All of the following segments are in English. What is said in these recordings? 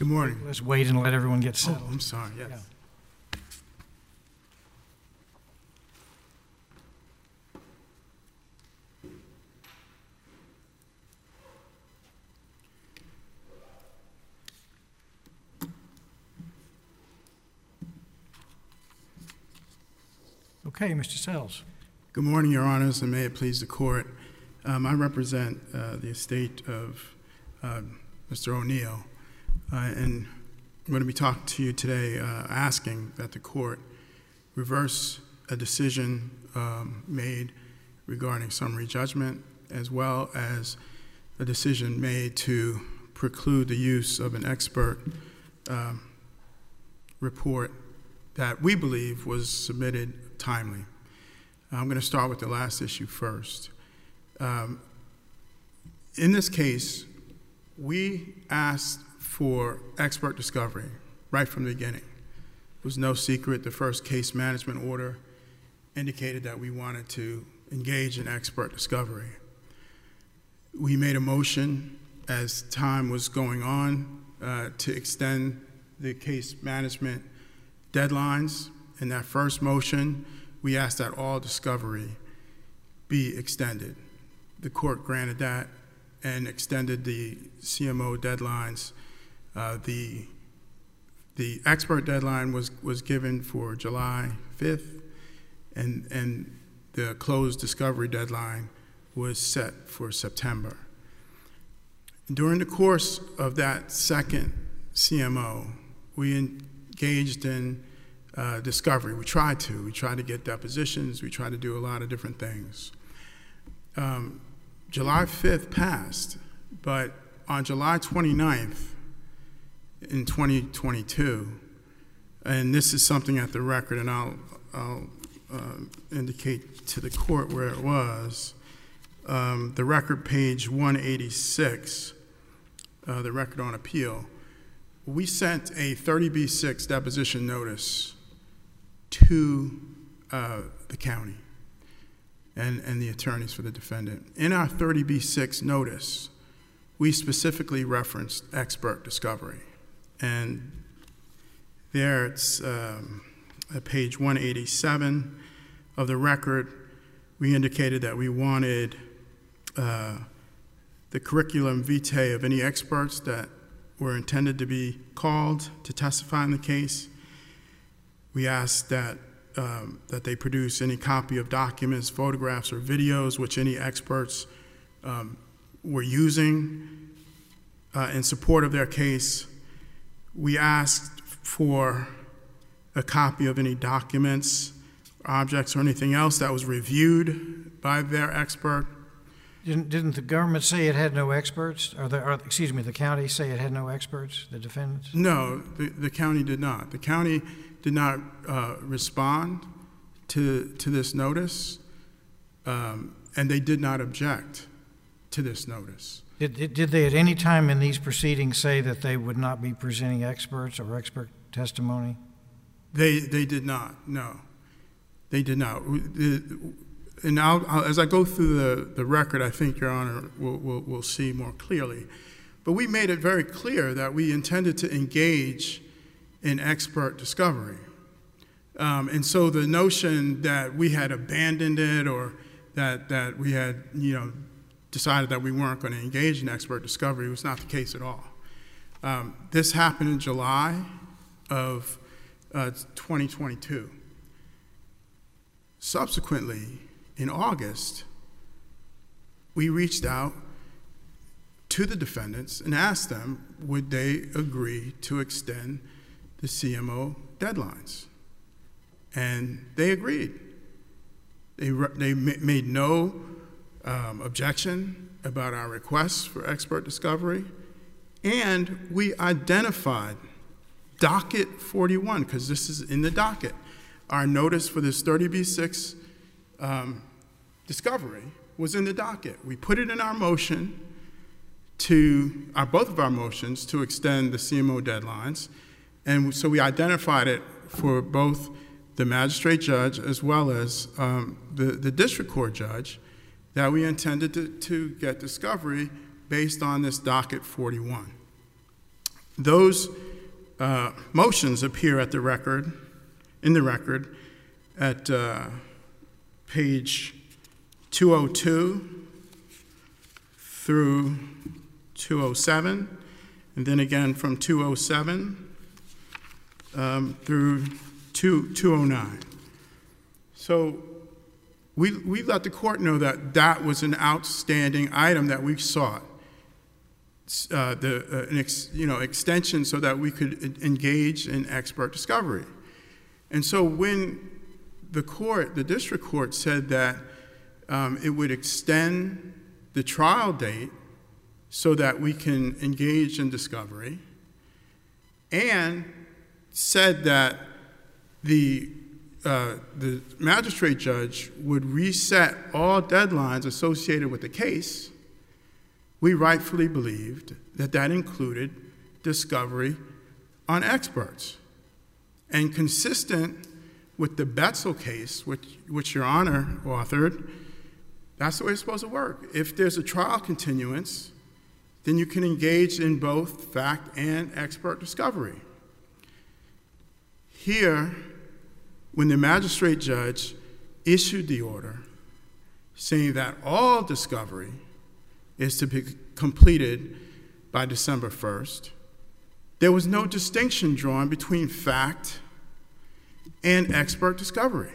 Good morning. Let's wait and let everyone get Oh, settled. I'm sorry, yes. Yeah. Okay, Mr. Sells. Good morning, Your Honors, and may it please the Court. I represent the estate of Mr. O'Neill, and I'm going to be talking to you today asking that the Court reverse a decision made regarding summary judgment, as well as a decision made to preclude the use of an expert report that we believe was submitted timely. I'm going to start with the last issue first. In this case, we asked for expert discovery right from the beginning. It was no secret. The first case management order indicated that we wanted to engage in expert discovery. We made a motion as time was going on to extend the case management deadlines. In that first motion, we asked that all discovery be extended. The Court granted that and extended the CMO deadlines. The expert deadline was given for July 5th, and the closed discovery deadline was set for September. During the course of that second CMO, we engaged in discovery. We tried to get depositions. We tried to do a lot of different things. July 5th passed, but on July 29th in 2022, and this is something at the record, and I'll indicate to the Court where it was, the record page 186, the record on appeal, we sent a 30B6 deposition notice to the county and the attorneys for the defendant. In our 30B6 notice, we specifically referenced expert discovery. And there it's at page 187 of the record, we indicated that we wanted the curriculum vitae of any experts that were intended to be called to testify in the case. We asked that they produce any copy of documents, photographs, or videos which any experts were using in support of their case. We asked for a copy of any documents, objects, or anything else that was reviewed by their expert. Didn't the government say it had no experts? The county say it had no experts, the defendants? No, the county did not. The county did not respond to this notice, and they did not object to this notice. Did they at any time in these proceedings say that they would not be presenting experts or expert testimony? They did not, no. They did not. And as I go through the record, I think, Your Honor, we'll see more clearly. But we made it very clear that we intended to engage in expert discovery. And so the notion that we had abandoned it or that we had, decided that we weren't going to engage in expert discovery was not the case at all. This happened in July of 2022. Subsequently, in August, we reached out to the defendants and asked them would they agree to extend the CMO deadlines. And they agreed. They made no objection about our requests for expert discovery, and we identified docket 41, because this is in the docket. Our notice for this 30B6 discovery was in the docket. We put it in our motion both of our motions to extend the CMO deadlines, and so we identified it for both the magistrate judge as well as the district court judge that we intended to get discovery based on this docket 41. Those motions appear in the record at page 202 through 207, and then again from 207 through 209. So we let the court know that that was an outstanding item that we sought, extension so that we could engage in expert discovery. And so when the district court said that it would extend the trial date so that we can engage in discovery, and said that the magistrate judge would reset all deadlines associated with the case, we rightfully believed that that included discovery on experts. And consistent with the Betzel case, which Your Honor authored, that's the way it's supposed to work. If there's a trial continuance, then you can engage in both fact and expert discovery. Here, when the magistrate judge issued the order saying that all discovery is to be completed by December 1st, there was no distinction drawn between fact and expert discovery.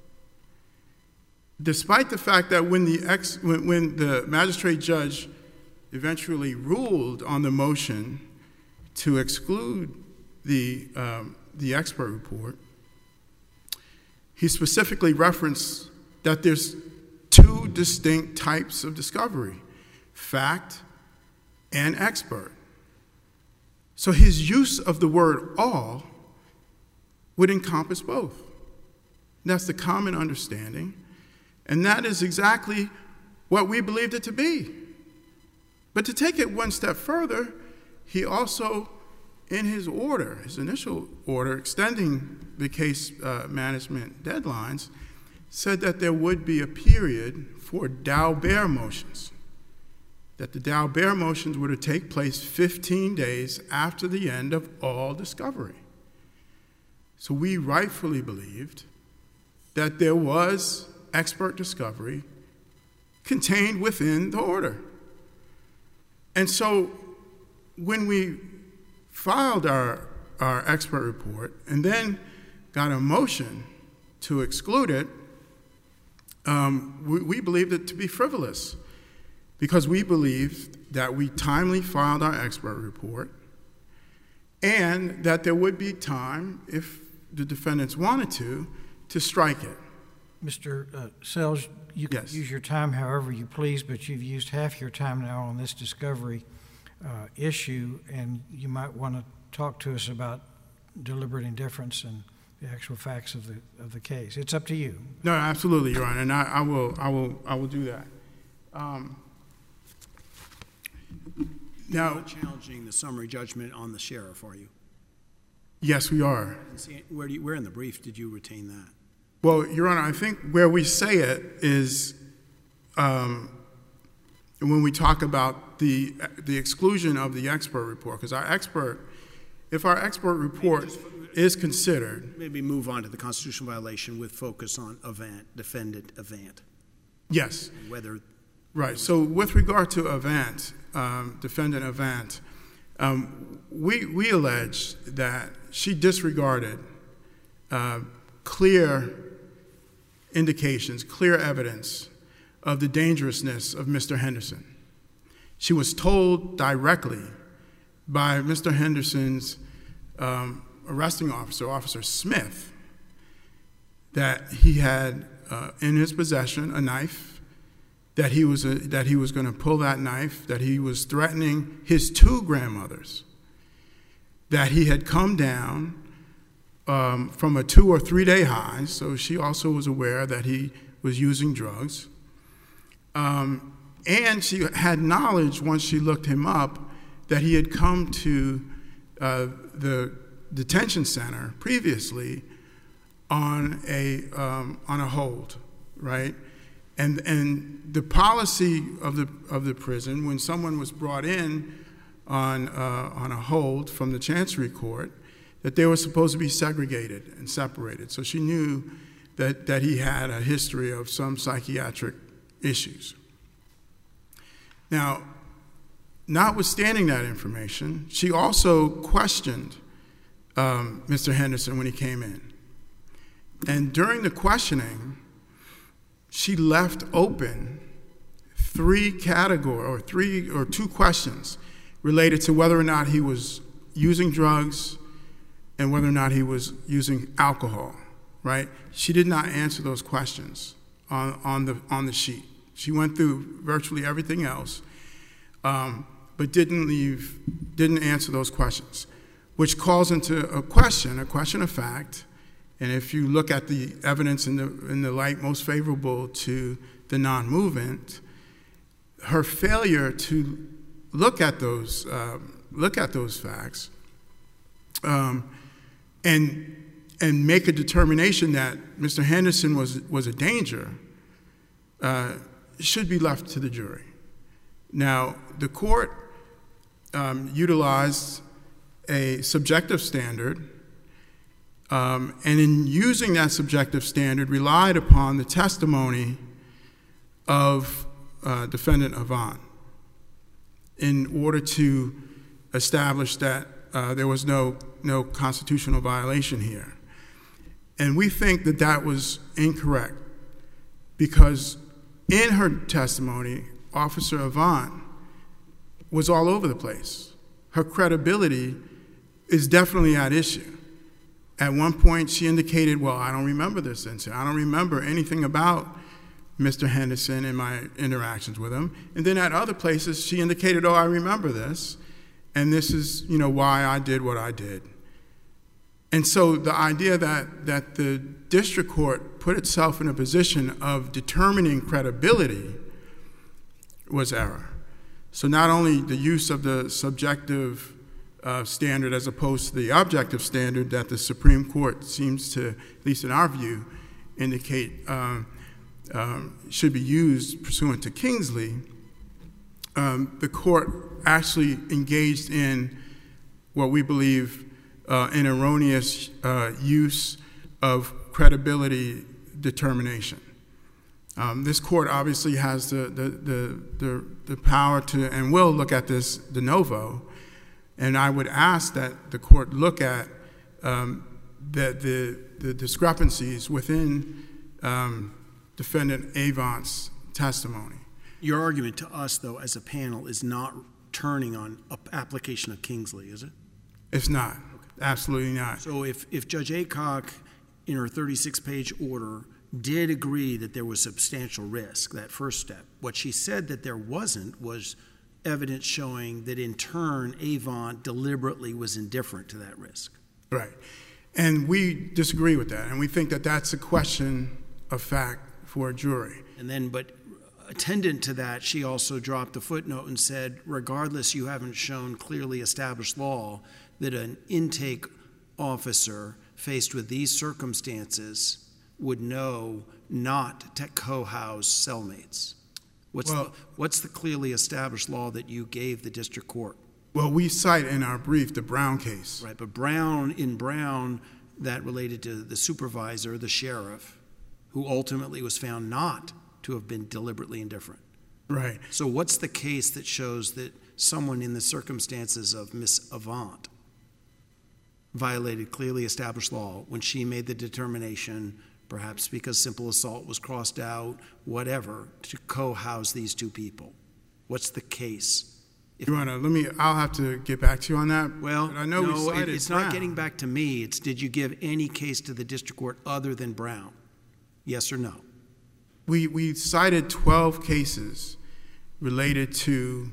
Despite the fact that when the magistrate judge eventually ruled on the motion to exclude the expert report, he specifically referenced that there's two distinct types of discovery, fact and expert. So his use of the word all would encompass both. That's the common understanding, and that is exactly what we believed it to be. But to take it one step further, he also, in his initial order, extending the case management deadlines, said that there would be a period for Daubert motions, that the Daubert motions were to take place 15 days after the end of all discovery. So we rightfully believed that there was expert discovery contained within the order. And so when we filed our expert report and then got a motion to exclude it, we believed it to be frivolous because we believed that we timely filed our expert report and that there would be time, if the defendants wanted to strike it. Mr. Sells, you can use your time however you please, but you've used half your time now on this discovery issue, and you might want to talk to us about deliberate indifference and the actual facts of the case. It's up to you. No, absolutely, Your Honor, and I will do that. Now, You're not challenging the summary judgment on the sheriff, are you? Yes, we are. Where in the brief did you retain that? Well, Your Honor, I think where we say it is when we talk about the exclusion of the expert report, because if our expert report is considered. Maybe move on to the constitutional violation with focus on defendant Avant. Yes. Whether. Right. So with regard to Avant, defendant Avant, we allege that she disregarded clear indications, clear evidence of the dangerousness of Mr. Henderson. She was told directly by Mr. Henderson's arresting officer, Officer Smith, that he had in his possession a knife, that he was going to pull that knife, that he was threatening his two grandmothers, that he had come down from a 2 or 3 day high, so she also was aware that he was using drugs. And she had knowledge, once she looked him up, that he had come to the detention center previously on a hold, right? And the policy of the prison, when someone was brought in on a hold from the Chancery Court that they were supposed to be segregated and separated. So she knew that he had a history of some psychiatric issues. Now, notwithstanding that information, she also questioned Mr. Henderson when he came in. And during the questioning, she left open two questions related to whether or not he was using drugs and whether or not he was using alcohol, right? She did not answer those questions on the sheet. She went through virtually everything else, but didn't answer those questions, which calls into a question of fact. And if you look at the evidence in the light most favorable to the non-movement, her failure to look at those facts and make a determination that Mr. Henderson was a danger should be left to the jury. Now, the court utilized a subjective standard, and in using that subjective standard, relied upon the testimony of Defendant Avant in order to establish that there was no constitutional violation here. And we think that that was incorrect because in her testimony, Officer Avant was all over the place. Her credibility is definitely at issue. At one point, she indicated, well, I don't remember this incident. I don't remember anything about Mr. Henderson and my interactions with him. And then at other places, she indicated, oh, I remember this, and this is, why I did what I did. And so the idea that the district court put itself in a position of determining credibility was error. So not only the use of the subjective standard as opposed to the objective standard that the Supreme Court seems to, at least in our view, indicate should be used pursuant to Kingsley, the court actually engaged in what we believe an erroneous use of credibility determination. This court obviously has the power to and will look at this de novo, and I would ask that the court look at the discrepancies within Defendant Avant's testimony. Your argument to us, though, as a panel, is not turning on application of Kingsley, is it? It's not. Absolutely not. So if Judge Aycock, in her 36-page order, did agree that there was substantial risk, that first step, what she said that there wasn't was evidence showing that, in turn, Avant deliberately was indifferent to that risk. Right. And we disagree with that, and we think that that's a question of fact for a jury. And then, but attendant to that, she also dropped a footnote and said, regardless, you haven't shown clearly established law that an intake officer faced with these circumstances would know not to co-house cellmates. What's the clearly established law that you gave the district court? Well, we cite in our brief the Brown case. Right, but in Brown, that related to the supervisor, the sheriff, who ultimately was found not to have been deliberately indifferent. Right. So what's the case that shows that someone in the circumstances of Miss Avant violated clearly established law when she made the determination, perhaps because simple assault was crossed out, whatever, to co-house these two people? What's the case? Your Honor, I'll have to get back to you on that. Well, I know no, we cited it's Brown. not getting back to me. It's did you give any case to the district court other than Brown? Yes or no? We cited 12 cases related to.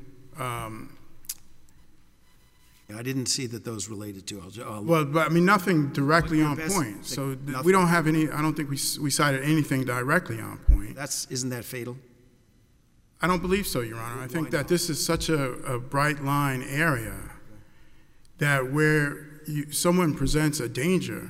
I didn't see that those related to. Well, but I mean, nothing directly on best- point. So nothing. we don't have any. I don't think we cited anything directly on point. Isn't that fatal? I don't believe so, Your Honor. I think that this is such a bright line area that where someone presents a danger,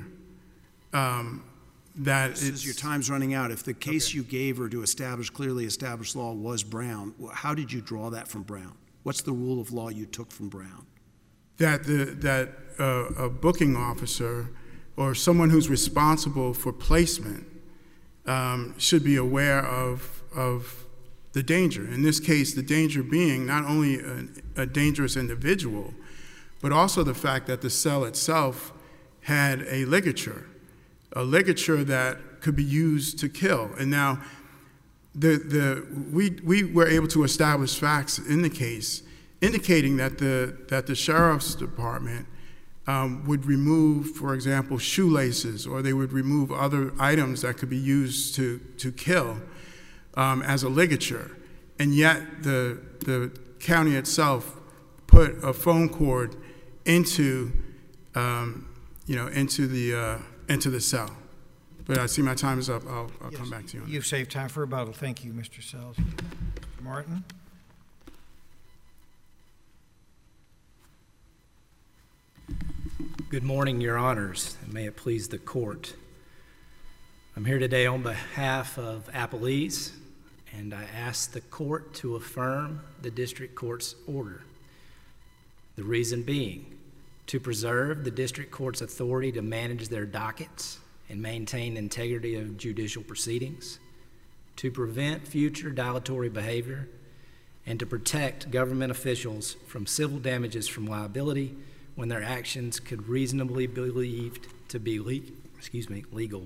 that Since your time's running out, if the case you gave her to establish clearly established law was Brown, how did you draw that from Brown? What's the rule of law you took from Brown? That a booking officer or someone who's responsible for placement should be aware of the danger. In this case, the danger being not only a dangerous individual, but also the fact that the cell itself had a ligature that could be used to kill. And now, we were able to establish facts in the case indicating that the sheriff's department would remove, for example, shoelaces, or they would remove other items that could be used to kill as a ligature. And yet the county itself put a phone cord into the cell. But I see my time is up. I'll come back to you on that. You've saved time for rebuttal. Thank you, Mr. Sells. Martin? Good morning, Your Honors, and may it please the court. I'm here today on behalf of Appalese, and I ask the court to affirm the district court's order. The reason being, to preserve the district court's authority to manage their dockets and maintain integrity of judicial proceedings, to prevent future dilatory behavior, and to protect government officials from civil damages from liability when their actions could reasonably be believed to be legal.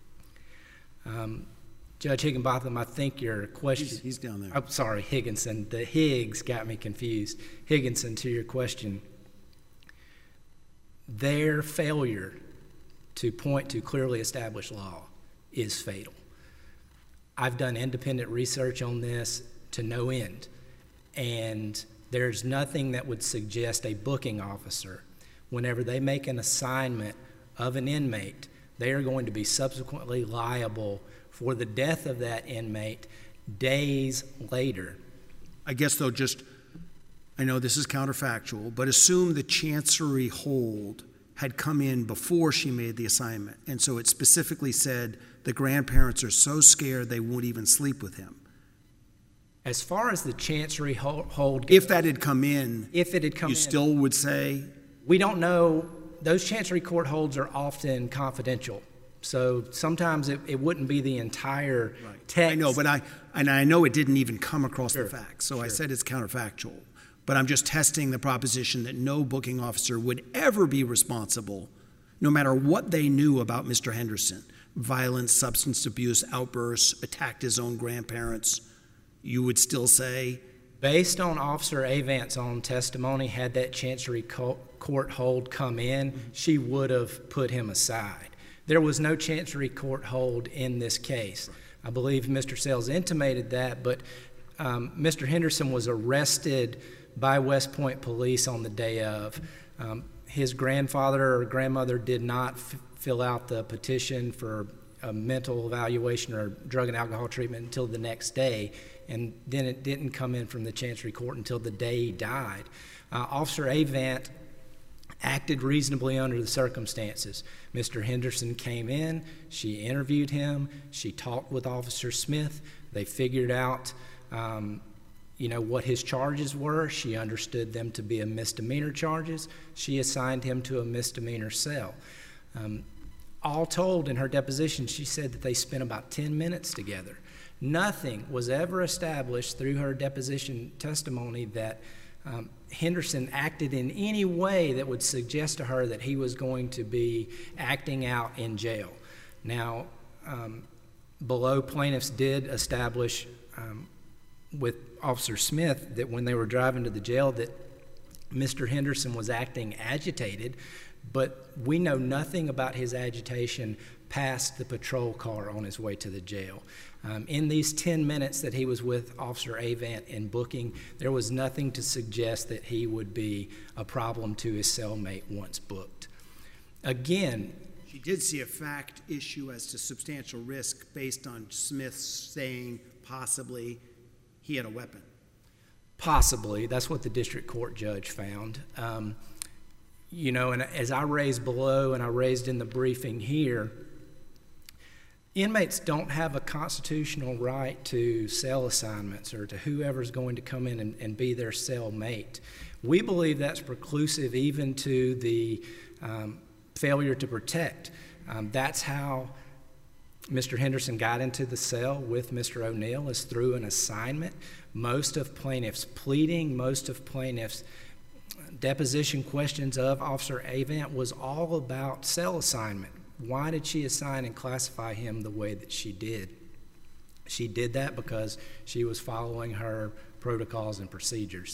Judge Higginbotham, I think your question... He's down there. I'm sorry, Higginson. The Higgs got me confused. Higginson, to your question, their failure to point to clearly established law is fatal. I've done independent research on this to no end, and there's nothing that would suggest a booking officer, whenever they make an assignment of an inmate, they are going to be subsequently liable for the death of that inmate days later. I guess, though, I know this is counterfactual, but assume the chancery hold had come in before she made the assignment, and so it specifically said the grandparents are so scared they won't even sleep with him. As far as the chancery hold goes, if that had come in, you still would say? We don't know. Those chancery court holds are often confidential, so sometimes it wouldn't be the entire text. I know, but I know it didn't even come across the facts, so I said it's counterfactual. But I'm just testing the proposition that no booking officer would ever be responsible, no matter what they knew about Mr. Henderson. Violence, substance abuse, outbursts, attacked his own grandparents. You would still say? Based on Officer Avant's own testimony, had that chancery court hold come in, she would have put him aside. There was no chancery court hold in this case. I believe Mr. Sells intimated that, but Mr. Henderson was arrested by West Point police on the day of. His grandfather or grandmother did not fill out the petition for a mental evaluation or drug and alcohol treatment until the next day, and then it didn't come in from the chancery court until the day he died. Officer Avant acted reasonably under the circumstances. Mr. Henderson came in, she interviewed him, she talked with Officer Smith, they figured out what his charges were. She understood them to be a misdemeanor charges. She assigned him to a misdemeanor cell. All told, in her deposition, she said that they spent about 10 minutes together. Nothing was ever established through her deposition testimony that Henderson acted in any way that would suggest to her that he was going to be acting out in jail. Now, below, plaintiffs did establish with Officer Smith that when they were driving to the jail that Mr. Henderson was acting agitated, but we know nothing about his agitation past the patrol car on his way to the jail. In these 10 minutes that he was with Officer Avant in booking, there was nothing to suggest that he would be a problem to his cellmate once booked. Again, she did see a fact issue as to substantial risk based on Smith saying possibly he had a weapon. Possibly. That's what the district court judge found. And as I raised below and I raised in the briefing here, Inmates don't have a constitutional right to cell assignments or to whoever's going to come in and be their cell mate. We believe that's preclusive even to the failure to protect. That's how Mr. Henderson got into the cell with Mr. O'Neill, is through an assignment. Most of plaintiffs' pleading, most of plaintiffs' deposition questions of Officer Avant was all about cell assignment. Why did she assign and classify him the way that she did? She did that because she was following her protocols and procedures.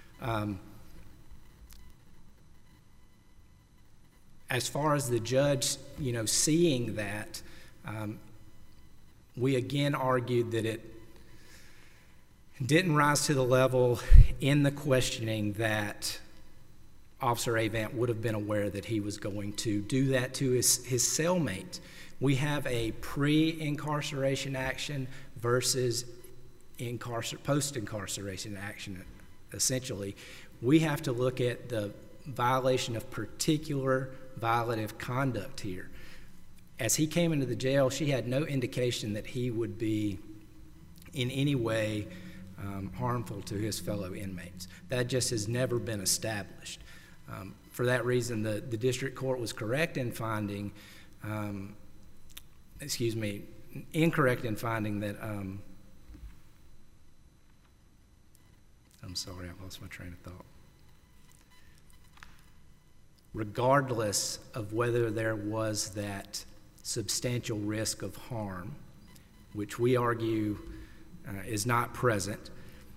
As far as the judge, seeing that, we again argued that it didn't rise to the level in the questioning that Officer Avant would have been aware that he was going to do that to his cellmate. We have a pre-incarceration action versus post-incarceration action, essentially. We have to look at the violation of particular violative conduct here. As he came into the jail, she had no indication that he would be in any way harmful to his fellow inmates. That just has never been established. For that reason, the district court was incorrect in finding that, I'm sorry, I lost my train of thought. Regardless of whether there was that substantial risk of harm, which we argue is not present,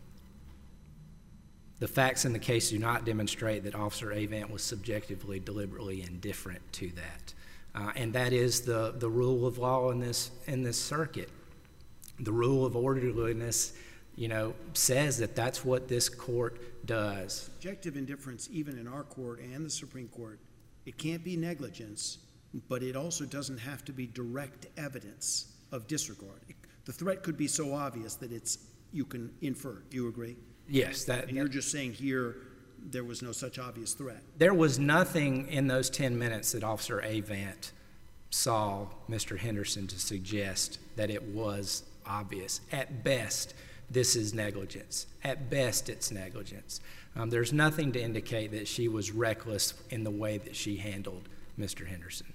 the facts in the case do not demonstrate that Officer Avant was subjectively, deliberately indifferent to that. And that is the rule of law in this circuit. The rule of orderliness, says that that's what this court does. Subjective indifference, even in our court and the Supreme Court, it can't be negligence, but it also doesn't have to be direct evidence of disregard. The threat could be so obvious that you can infer. Do you agree? Yes. And you're just saying here there was no such obvious threat. There was nothing in those 10 minutes that Officer Avant saw Mr. Henderson to suggest that it was obvious. At best, this is negligence. At best, it's negligence. There's nothing to indicate that she was reckless in the way that she handled Mr. Henderson.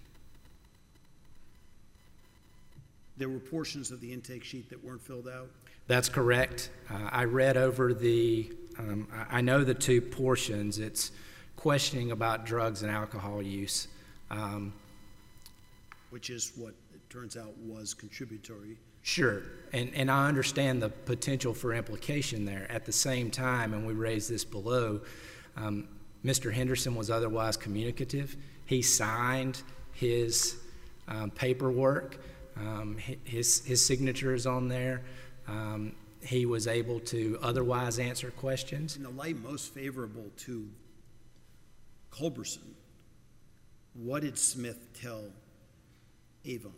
There were portions of the intake sheet that weren't filled out? That's correct. I read over I know the two portions. It's questioning about drugs and alcohol use. Which is what it turns out was contributory. Sure, and I understand the potential for implication there. At the same time, and we raised this below, Mr. Henderson was otherwise communicative. He signed his paperwork. His signature is on there. He was able to otherwise answer questions. In the light most favorable to Culberson, what did Smith tell Avant?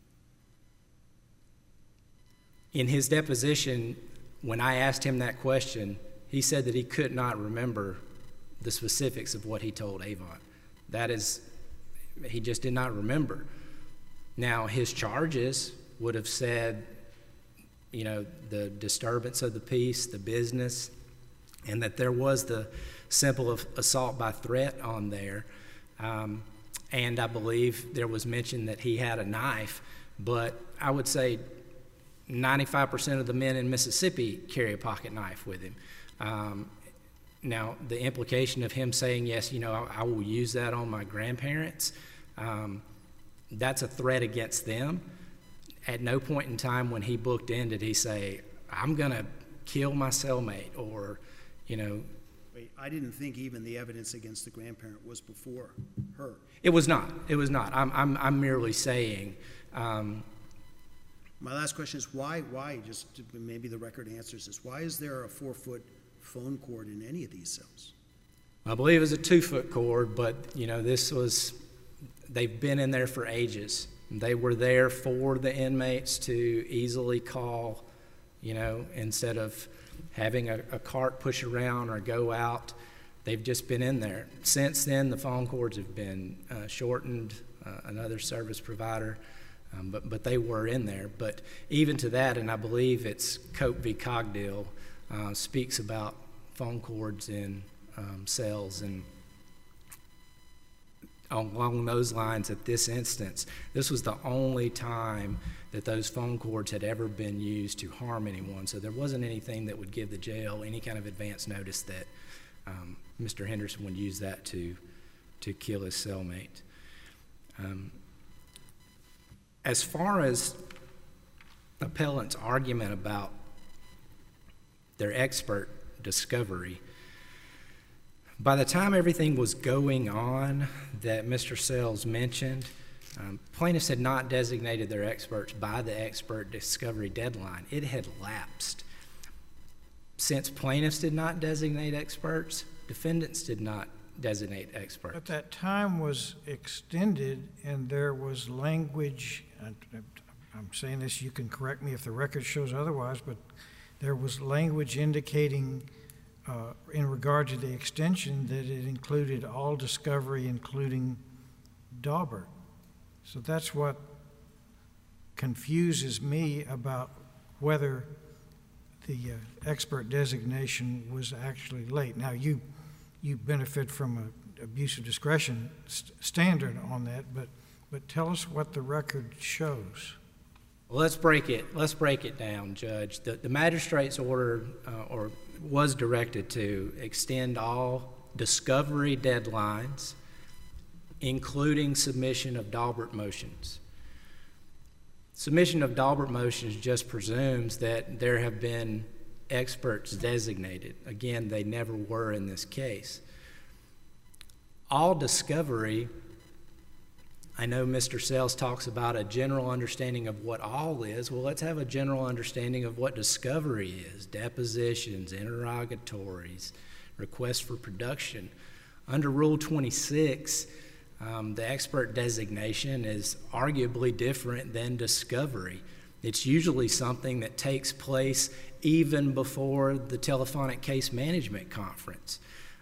In his deposition, when I asked him that question, he said that he could not remember the specifics of what he told Avant. That is, he just did not remember. Now, his charges would have said, the disturbance of the peace, the business, and that there was the simple assault by threat on there. And I believe there was mention that he had a knife, but I would say 95% of the men in Mississippi carry a pocket knife with him. Now, the implication of him saying, yes, I will use that on my grandparents, that's a threat against them. At no point in time when he booked in did he say, I'm going to kill my cellmate or, Wait, I didn't think even the evidence against the grandparent was before her. It was not. It was not. I'm merely saying. My last question is why, just maybe the record answers this, why is there a 4-foot phone cord in any of these cells? I believe it was a 2-foot cord, but, they've been in there for ages. They were there for the inmates to easily call, instead of having a cart push around or go out. They've just been in there. Since then, the phone cords have been shortened. Another service provider But they were in there. But even to that, and I believe it's Cope v. Cogdill, speaks about phone cords in cells, and along those lines, at this instance, this was the only time that those phone cords had ever been used to harm anyone. So there wasn't anything that would give the jail any kind of advance notice that Mr. Henderson would use that to kill his cellmate. As far as appellant's argument about their expert discovery, by the time everything was going on that Mr. Sells mentioned, plaintiffs had not designated their experts by the expert discovery deadline. It had lapsed. Since plaintiffs did not designate experts, defendants did not designate experts. But that time was extended, and there was language, I'm saying this, you can correct me if the record shows otherwise, but there was language indicating in regard to the extension that it included all discovery, including Daubert. So that's what confuses me about whether the expert designation was actually late. Now, you benefit from an abuse of discretion standard on that, but tell us what the record shows. Well, let's break it down, Judge. The magistrate's order was directed to extend all discovery deadlines, including submission of Daubert motions. Submission of Daubert motions just presumes that there have been experts designated. Again, they never were in this case. All discovery, I know Mr. Sells talks about a general understanding of what all is. Well, let's have a general understanding of what discovery is: depositions, interrogatories, requests for production. Under Rule 26, the expert designation is arguably different than discovery. It's usually something that takes place even before the telephonic case management conference.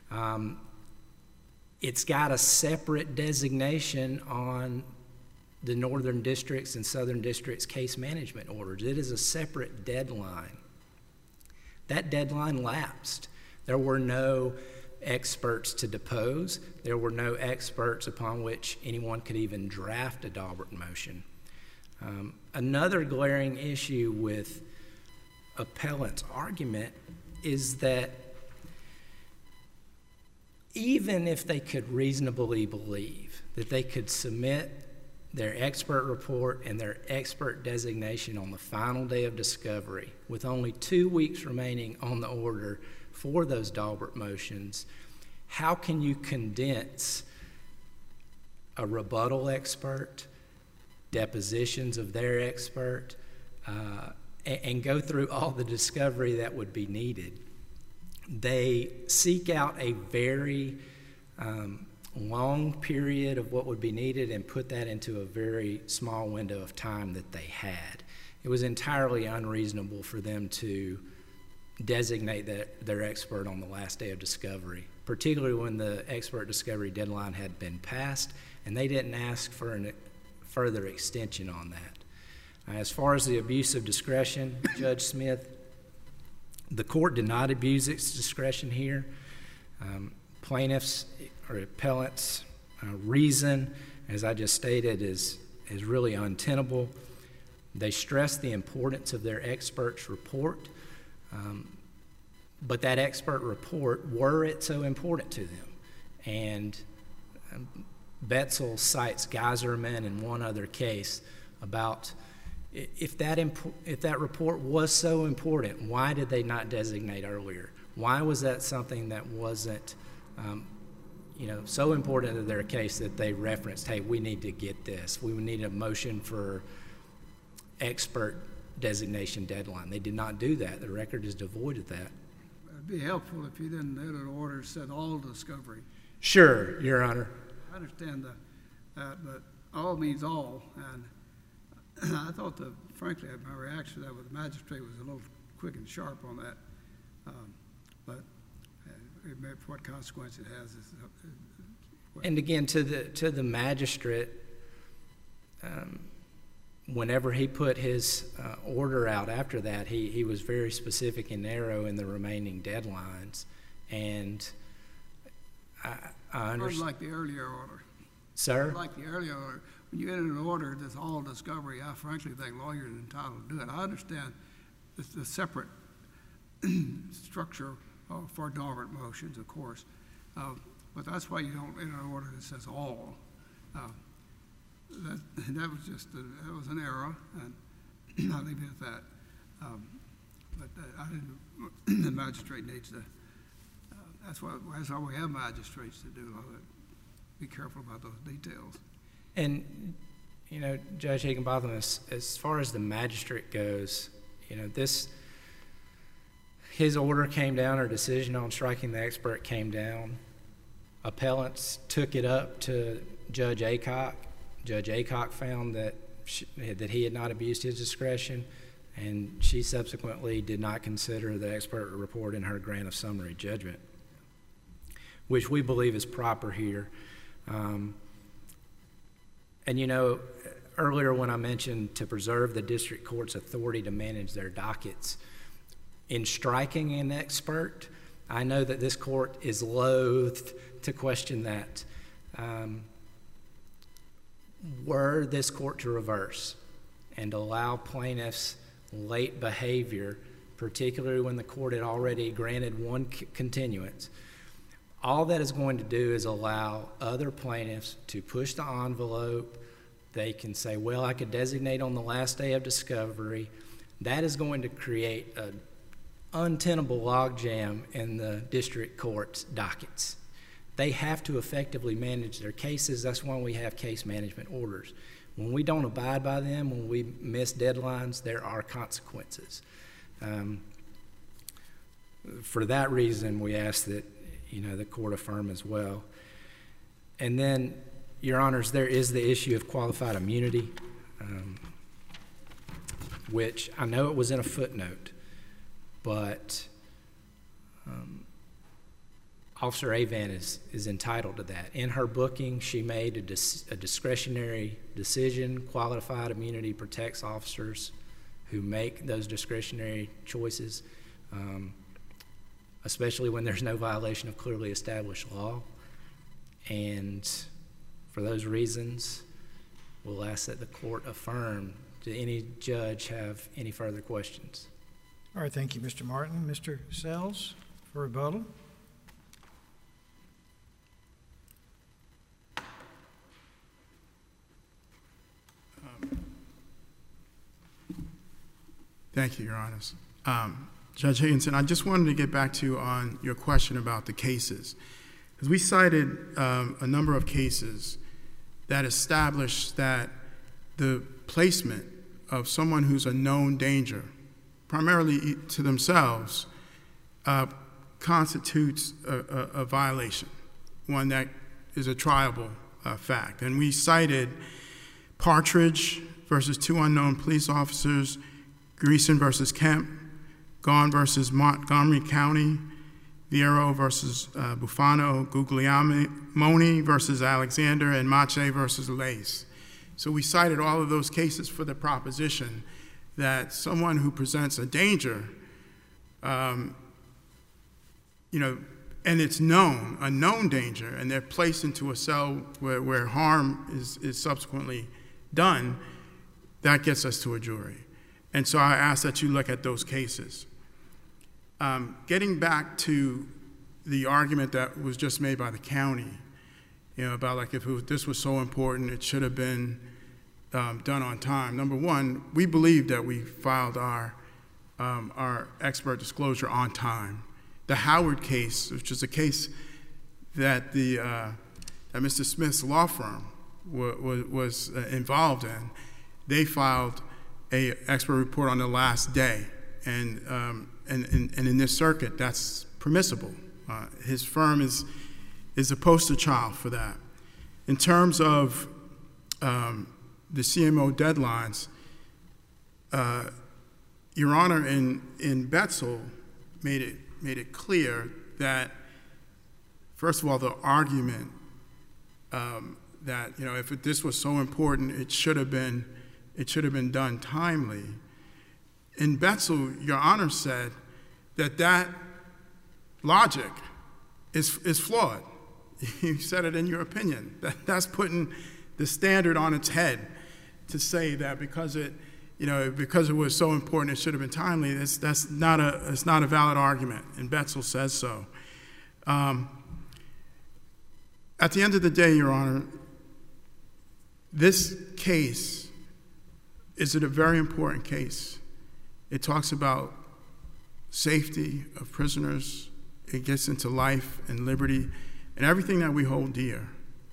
It's got a separate designation on the Northern District's and Southern District's case management orders. It is a separate deadline. That deadline lapsed. There were no experts to depose. There were no experts upon which anyone could even draft a Daubert motion. Another glaring issue with appellant's argument is that even if they could reasonably believe that they could submit their expert report and their expert designation on the final day of discovery, with only 2 weeks remaining on the order for those Daubert motions, how can you condense a rebuttal expert, depositions of their expert, and go through all the discovery that would be needed? They seek out a very long period of what would be needed and put that into a very small window of time that they had. It was entirely unreasonable for them to designate their expert on the last day of discovery, particularly when the expert discovery deadline had been passed, and they didn't ask for a further extension on that. As far as the abuse of discretion, Judge Smith, the court did not abuse its discretion here. Plaintiffs or appellants' reason, as I just stated, is really untenable. They stress the importance of their expert's report, but that expert report, were it so important to them, and Betzel cites Geiserman and one other case about if that report was so important, why did they not designate earlier? Why was that something that wasn't so important to their case that they referenced, hey, we need to get this. We need a motion for expert designation deadline. They did not do that. The record is devoid of that. It'd be helpful if you didn't enter an order that said all discovery. Sure, Your Honor. I understand that, but all means all. And I thought frankly, my reaction to that with the magistrate was a little quick and sharp on that. But what consequence it has is. And again, to the magistrate, whenever he put his order out after that, he was very specific and narrow in the remaining deadlines. And I understand. Unlike the earlier order. Sir? Like the earlier order, when you enter an order that's all discovery, I frankly think lawyers are entitled to do it. I understand the separate structure for dormant motions, of course, but that's why you don't enter an order that says all. That was just that was an error, and I'll leave it at that. But I didn't. The magistrate needs to. That's why we have magistrates to do all that. Be careful about those details. And, you know, Judge Higginbotham, as far as the magistrate goes, you know, his order came down, or decision on striking the expert came down. Appellants took it up to Judge Aycock. Judge Aycock found that he had not abused his discretion, and she subsequently did not consider the expert report in her grant of summary judgment, which we believe is proper here. And, you know, earlier when I mentioned to preserve the district court's authority to manage their dockets, in striking an expert, I know that this court is loath to question that. Were this court to reverse and allow plaintiffs' late behavior, particularly when the court had already granted one continuance, all that is going to do is allow other plaintiffs to push the envelope. They can say, well, I could designate on the last day of discovery. That is going to create an untenable logjam in the district court's dockets. They have to effectively manage their cases. That's why we have case management orders. When we don't abide by them, when we miss deadlines, there are consequences. For that reason, we ask that the court affirm as well. And then, Your Honors, there is the issue of qualified immunity, which I know it was in a footnote, but Officer Avant is entitled to that. In her booking, she made a discretionary decision. Qualified immunity protects officers who make those discretionary choices, especially when there's no violation of clearly established law. And for those reasons, we'll ask that the court affirm. Did any judge have any further questions? All right, thank you, Mr. Martin. Mr. Sells for rebuttal. Thank you, Your Honors. Judge Higginson, I just wanted to get back to you on your question about the cases. Because we cited a number of cases that established that the placement of someone who's a known danger, primarily to themselves, constitutes a violation, one that is a triable fact. And we cited Partridge versus 2 unknown police officers, Greason versus Kemp, Gahn versus Montgomery County, Viero versus Bufano, Guglielmoni versus Alexander, and Mache versus Lace. So we cited all of those cases for the proposition that someone who presents a danger, and it's known, a known danger, and they're placed into a cell where harm is subsequently done, that gets us to a jury. And so I ask that you look at those cases. Getting back to the argument that was just made by the county, about like if this was so important, it should have been done on time. Number one, we believe that we filed our expert disclosure on time. The Howard case, which is a case that that Mr. Smith's law firm was involved in, they filed an expert report on the last day, and in this circuit, that's permissible. His firm is a poster child for that. In terms of the CMO deadlines, Your Honor, in Betzel made it clear that, first of all, the argument that if this was so important, it should have been it should have been done timely. In Betzel, Your Honor said that logic is flawed. You said it in your opinion. That's putting the standard on its head to say that because it was so important, it should have been timely. It's not a valid argument, and Betzel says so. At the end of the day, Your Honor, this case is a very important case. It talks about safety of prisoners. It gets into life and liberty and everything that we hold dear.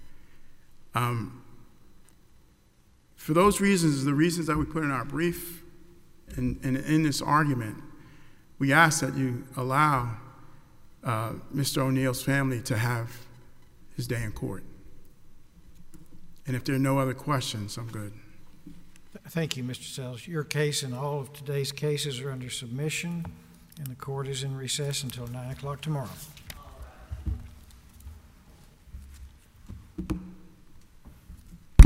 For those reasons, the reasons that we put in our brief and in this argument, we ask that you allow Mr. O'Neill's family to have his day in court. And if there are no other questions, I'm good. Thank you, Mr. Sells. Your case and all of today's cases are under submission, and the court is in recess until 9 o'clock tomorrow.